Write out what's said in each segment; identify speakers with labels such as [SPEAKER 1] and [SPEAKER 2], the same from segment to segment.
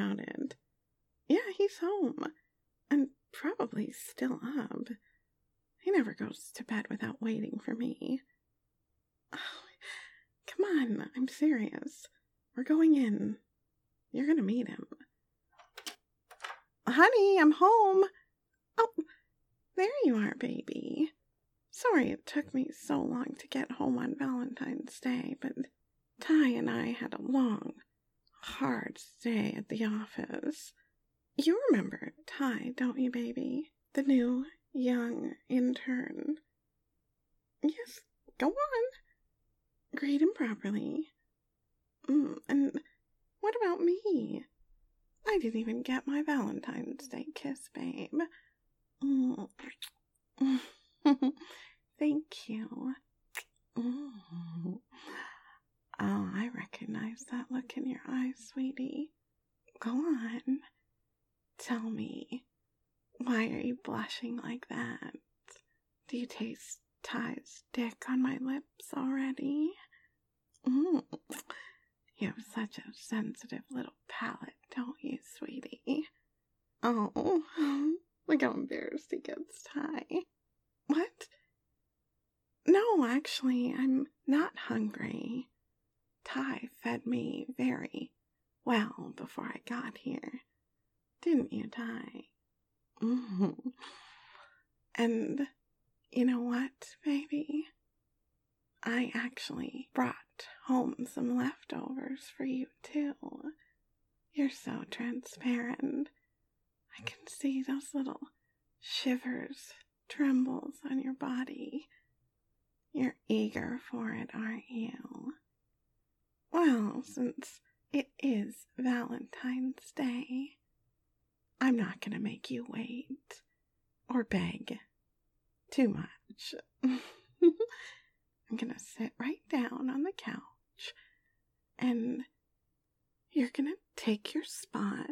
[SPEAKER 1] about it. Yeah, he's home. And probably still up. He never goes to bed without waiting for me. Oh, come on, I'm serious. We're going in. You're gonna meet him. Honey, I'm home. Oh, there you are, baby. Sorry it took me so long to get home on Valentine's Day, but Ty and I had a long, hard day at the office. You remember Ty, don't you, baby? The new, young intern. Yes, go on. Greet him properly. And what about me? I didn't even get my Valentine's Day kiss, babe. Thank you. Oh, I recognize that look in your eyes, sweetie. Go on. Tell me, why are you blushing like that? Do you taste Ty's dick on my lips already? You have such a sensitive little palate, don't you, sweetie? Oh, look how embarrassed he gets, Ty. What? No, actually, I'm not hungry. Ty fed me very well before I got here. Didn't you, Ty? And you know what, baby? I actually brought home some leftovers for you, too. You're so transparent. I can see those little shivers, trembles on your body. You're eager for it, aren't you? Well, since it is Valentine's Day, I'm not going to make you wait or beg too much. I'm going to sit right down on the couch and you're going to take your spot.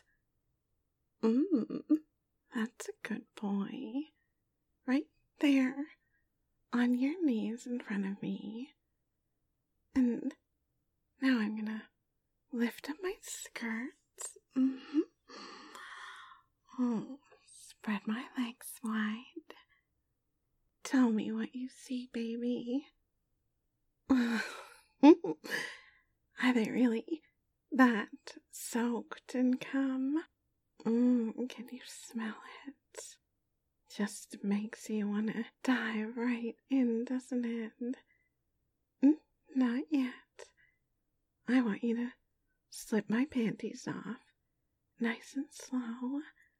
[SPEAKER 1] That's a good boy. Right there on your knees in front of me. And now I'm going to lift up my skirts. Oh, spread my legs wide. Tell me what you see, baby. Are they really that soaked in cum? Can you smell it? Just makes you want to dive right in, doesn't it? Not yet. I want you to slip my panties off, nice and slow.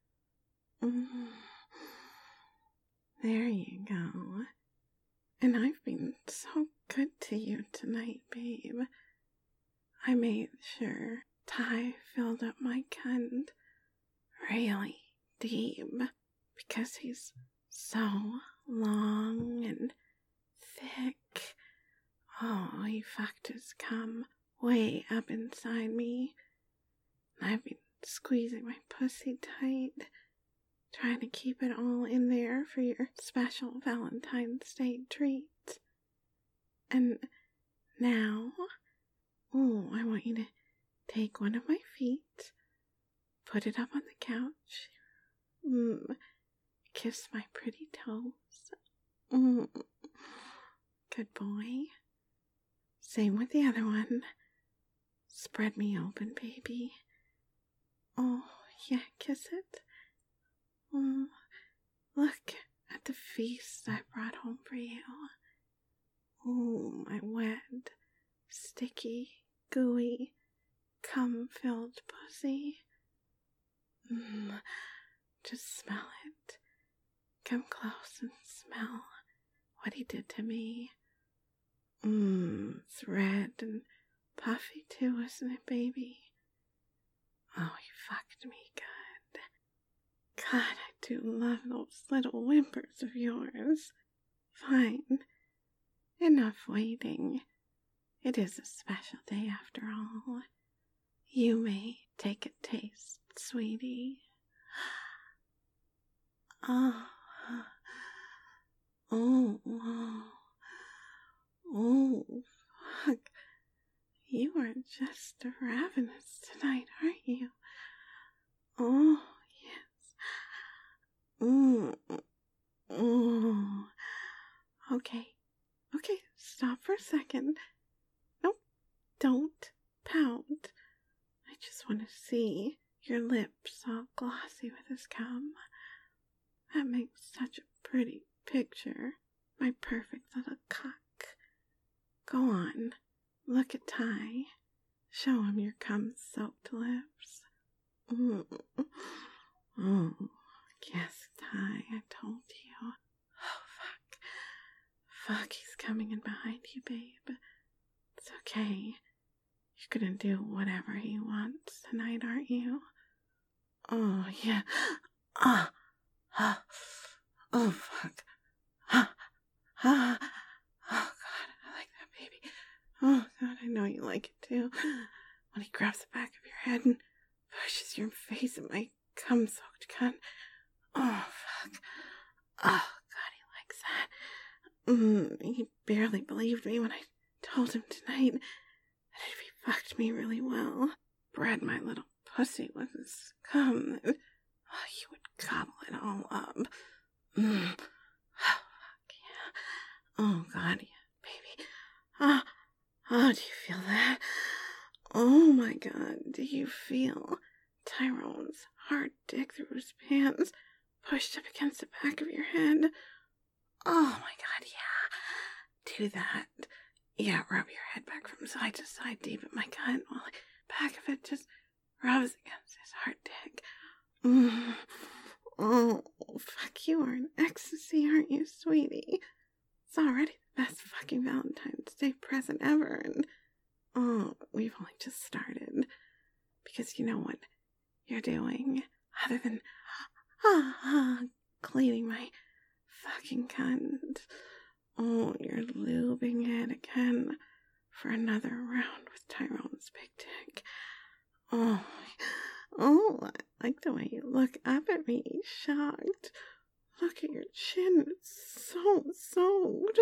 [SPEAKER 1] There you go. And I've been so good to you tonight, babe. I made sure Ty filled up my cunt really deep because he's so long and thick. Oh, he fucked his cum way up inside me. I've been squeezing my pussy tight, trying to keep it all in there for your special Valentine's Day treat. And now, I want you to take one of my feet, put it up on the couch, kiss my pretty toes. Good boy. Same with the other one. Spread me open, baby. Oh, yeah, kiss it. Look at the feast I brought home for you. My wet, sticky, gooey, cum-filled pussy. Just smell it. Come close and smell what he did to me. It's red and puffy too, isn't it, baby? Oh, he fucked me good. God, I do love those little whimpers of yours. Fine. Enough waiting. It is a special day after all. You may take a taste, sweetie. Oh, fuck. You are just ravenous tonight, aren't you? second. Nope, don't pout. I just want to see your lips all glossy with his cum. That makes such a pretty picture. My perfect little cock. Go on, look at Ty. Show him your cum-soaked lips. Oh, yes, Ty, I told you. Oh, fuck. Fuck, he's coming in behind you, babe. It's okay. You're gonna do whatever he wants tonight, aren't you? Oh, yeah. Oh, fuck. Oh, God, I like that, baby. Oh, God, I know you like it, too. When he grabs the back of your head and pushes your face in my cum-soaked cunt. Oh, fuck. Oh, God, he likes that. He barely believed me when I told him tonight that if he fucked me really well, bred my little pussy with his cum, he would gobble it all up. Oh, fuck, yeah. Oh, God, yeah, baby. Oh, do you feel that? Oh, my God, do you feel Tyrone's hard dick through his pants pushed up against the back of your head? Oh, my God, yeah. Do that. Yeah, rub your head back from side to side deep in my cunt while the back of it just rubs against his hard dick. Oh, fuck, you are in ecstasy, aren't you, sweetie? It's already the best fucking Valentine's Day present ever, and we've only just started. Because you know what you're doing, other than cleaning my fucking cunt. Oh, you're lubing it again for another round with Tyrone's big dick. Oh, I like the way you look up at me, shocked. Look at your chin, it's so soaked.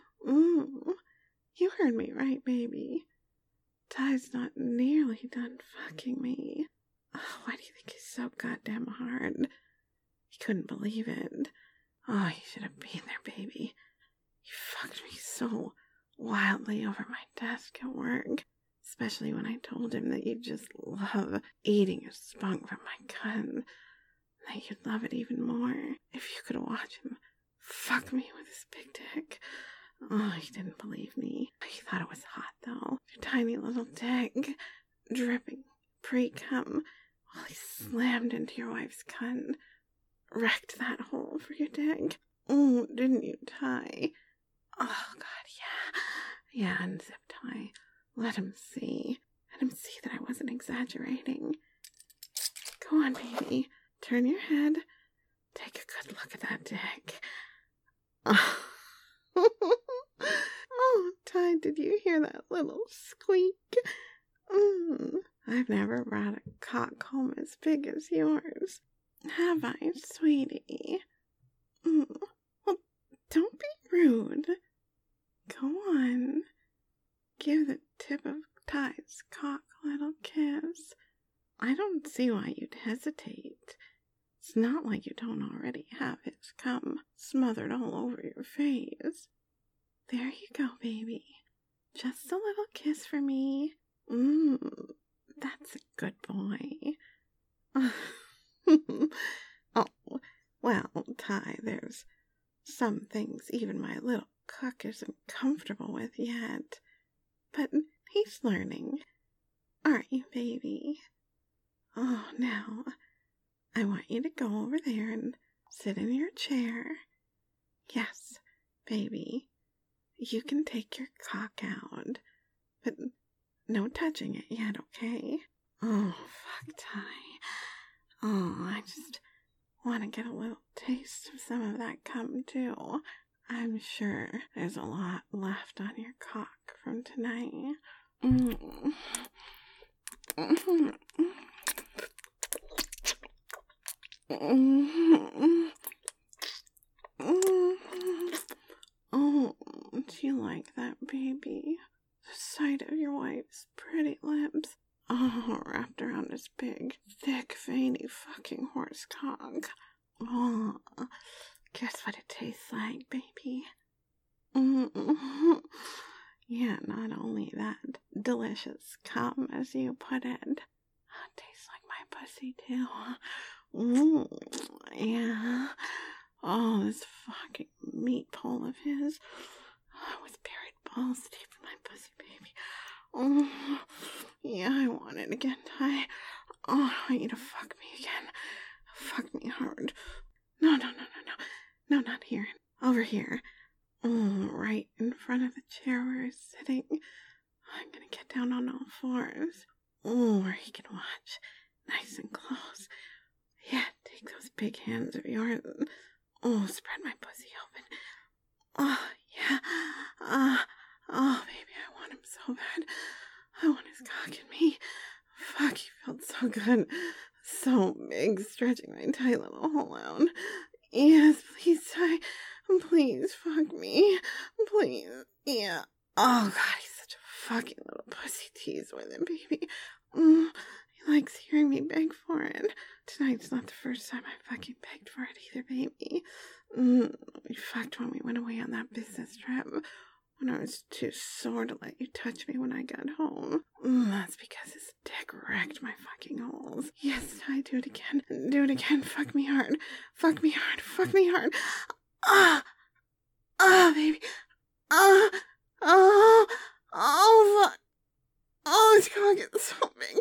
[SPEAKER 1] You heard me right, baby. Ty's not nearly done fucking me. Oh, why do you think he's so goddamn hard? He couldn't believe it. Oh, you should have been there, baby. You fucked me so wildly over my desk at work. Especially when I told him that you just love eating a spunk from my cunt. That you'd love it even more if you could watch him fuck me with his big dick. Oh, he didn't believe me. He thought it was hot, though. Your tiny little dick, dripping pre-cum, while he slammed into your wife's cunt. Wrecked that hole for your dick. Oh, didn't you, Ty? Oh, God, yeah. Yeah, unzip Ty. Let him see. Let him see that I wasn't exaggerating. Go on, baby. Turn your head. Take a good look at that dick. Oh, Ty, did you hear that little squeak? I've never brought a cock home as big as yours. Have I, sweetie? Well, don't be rude. Go on. Give the tip of Ty's cock a little kiss. I don't see why you'd hesitate. It's not like you don't already have his cum smothered all over your face. There you go, baby. Just a little kiss for me. That's a good boy. Oh, well, Ty, there's some things even my little cock isn't comfortable with yet. But he's learning. Aren't you, baby? Oh, now, I want you to go over there and sit in your chair. Yes, baby, you can take your cock out, but no touching it yet, okay? Oh, fuck, Ty. Oh, I just want to get a little taste of some of that cum, too. I'm sure there's a lot left on your cock from tonight. Oh, do you like that, baby? The sight of your wife's pretty lips, wrapped around his big, thick, veiny fucking horse cock. Oh, guess what it tastes like, baby? Yeah, not only that, delicious cum, as you put it. Tastes like my pussy, too. Yeah. Oh, this fucking meat pole of his. With buried balls deep in my pussy, baby. Oh, yeah, I want it again, Ty. Oh, I want you to fuck me again. Fuck me hard. No. No, not here. Over here. Oh, right in front of the chair where he's sitting. I'm gonna get down on all fours. Oh, where he can watch. Nice and close. Yeah, take those big hands of yours and, spread my pussy open. Oh, yeah. Oh, baby, I want him so bad. I want his cock in me. Fuck, he felt so good. So big, stretching my tight little hole out. Yes, please, Ty. Please, fuck me. Please. Yeah. Oh, God, he's such a fucking little pussy tease with it, baby. He likes hearing me beg for it. Tonight's not the first time I fucking begged for it either, baby. We fucked when we went away on that business trip. When I was too sore to let you touch me when I got home. That's because his dick wrecked my fucking holes. Yes, Ty, do it again. Do it again. Fuck me hard. Fuck me hard. Fuck me hard. Baby. Fuck. Oh, his cock is so big.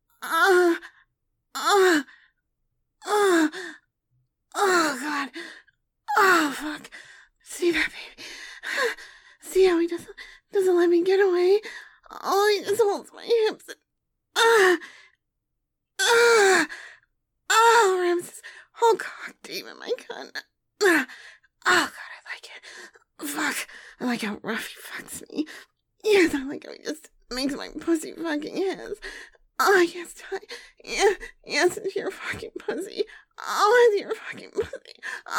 [SPEAKER 1] God. Oh, fuck. See that, baby? See how he doesn't let me get away? Oh, he just holds my hips and, rams his whole cock deep in my cunt. Oh, God, I like it. Fuck. I like how rough he fucks me. Yes, I like how he just makes my pussy fucking his. Oh, yes, Ty. Yeah, yes, it's your fucking pussy. Oh, it's your fucking pussy.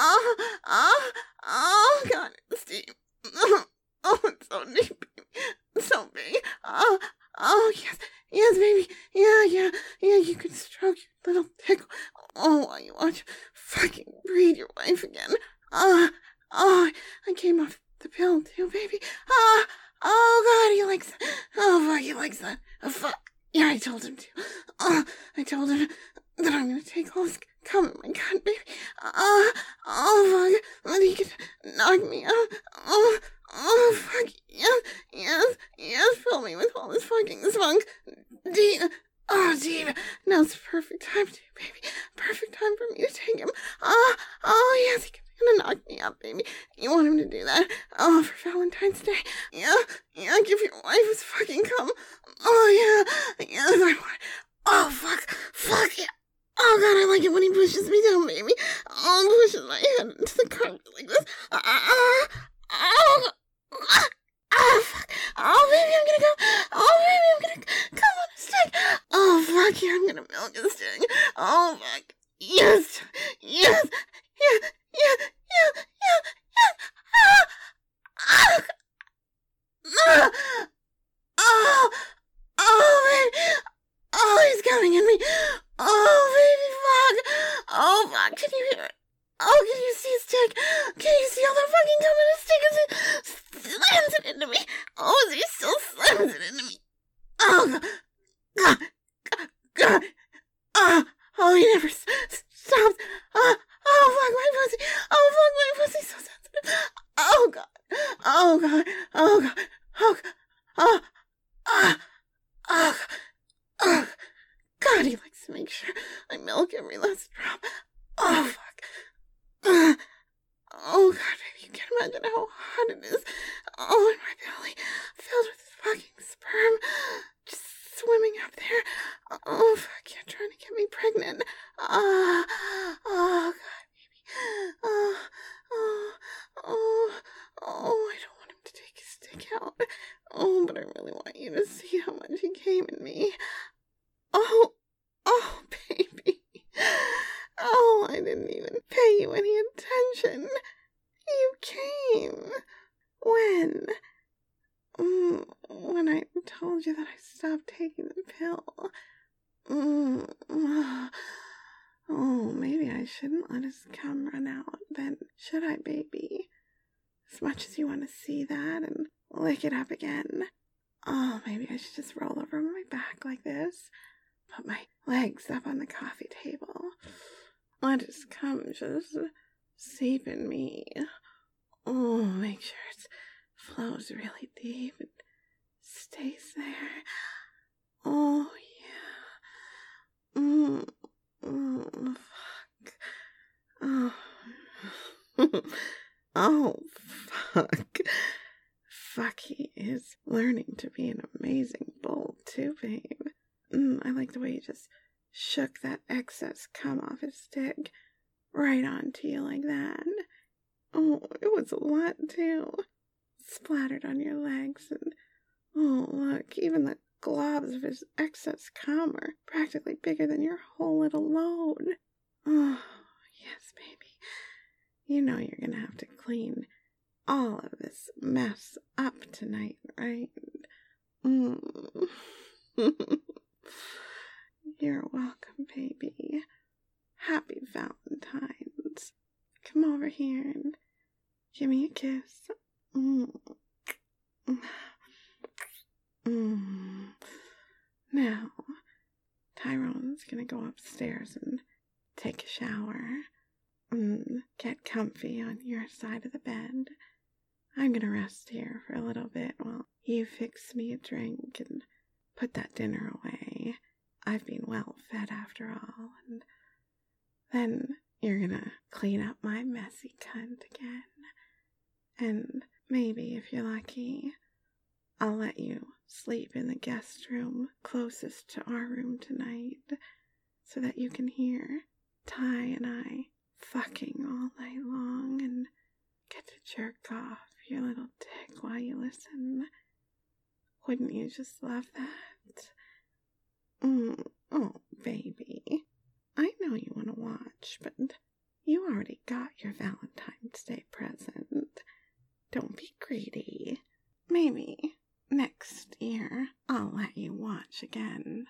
[SPEAKER 1] Oh, God, it's deep. Oh, it's so deep, baby. It's so big. Oh, yes, baby. Yeah, you can stroke your little tickle. Oh, while you watch fucking breed your wife again. I came off the pill too, baby. Oh, God, he likes that. Oh, fuck, he likes that. Oh, fuck. Yeah, I told him to. I told him that I'm gonna take all this cum in my gut, baby. Fuck. That he could knock me out. Fuck. Yes, fill me with all this fucking spunk. Deep. Now's the perfect time to, baby. Perfect time for me to take him. Yes, he can knock me up, baby. You want him to do that? Oh, for Valentine's Day. Yeah, give your wife his fucking cum. Oh, yeah, yes, I want. Oh, fuck, yeah. Oh, God, I like it when he pushes me down, baby. Oh, pushes my head into the carpet like this. Fuck. Oh, baby, I'm gonna go. Oh, baby, I'm gonna come on a stick. Oh, fuck, yeah, I'm gonna milk a stick. Oh, fuck. Yes. Yeah. Baby. Oh, he's coming at me. Oh, baby, fuck. Oh, fuck, can you hear it? Oh, can you see his stick? Can you see all the fucking cum in his stick as he slams it into me? Oh, he still slams it into me. Oh, God. Oh, he never stops. Oh, fuck my pussy. Oh, fuck my pussy, so sensitive. Oh, God. God, he likes to make sure I milk every last drop. Oh, fuck. Oh, God, baby, you can't imagine how hot it is. Oh, in my belly, filled with fucking sperm, just swimming up there. Oh, fuck, you're trying to get me pregnant. Oh, God, baby. I don't want him to take his stick out. Oh, but I really want you to see how much he came in me. Oh, baby. Oh, I didn't even pay you any attention. You came. When? When I told you that I stopped taking the pill. Oh, maybe I shouldn't let his cum run out then, should I, baby? As much as you want to see that and lick it up again. Oh, maybe I should just roll over on my back like this. Put my legs up on the coffee table. Let it come just seep in me. Oh, make sure it flows really deep and stays there. Oh, yeah. Fuck. Oh. Oh, fuck. Fucky is learning to be an amazing bull, too, babe. I like the way you just shook that excess cum off his dick right onto you like that. Oh, it was a lot, too. Splattered on your legs, and oh, look, even the globs of his excess cum are practically bigger than your whole little load. Oh, yes, baby. You know you're gonna have to clean all of this mess up tonight, right? You're welcome, baby. Happy Valentine's. Come over here and give me a kiss. Now, Tyrone's gonna go upstairs and take a shower. Get comfy on your side of the bed. I'm gonna rest here for a little bit while you fix me a drink and put that dinner away. I've been well fed after all, and then you're gonna clean up my messy cunt again. And maybe, if you're lucky, I'll let you sleep in the guest room closest to our room tonight so that you can hear Ty and I fucking all night long and get to jerk off your little dick while you listen. Wouldn't you just love that? Oh, baby. I know you want to watch, but you already got your Valentine's Day present. Don't be greedy. Maybe next year I'll let you watch again.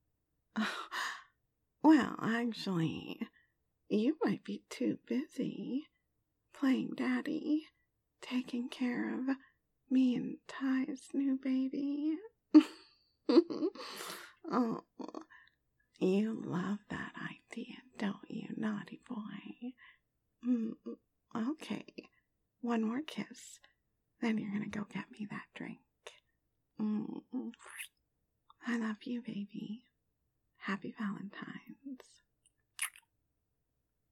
[SPEAKER 1] Well, actually, you might be too busy playing daddy, taking care of me and Ty's new baby. Oh, you love that idea, don't you, naughty boy? Okay, one more kiss, then you're gonna go get me that drink. I love you, baby. Happy Valentine's.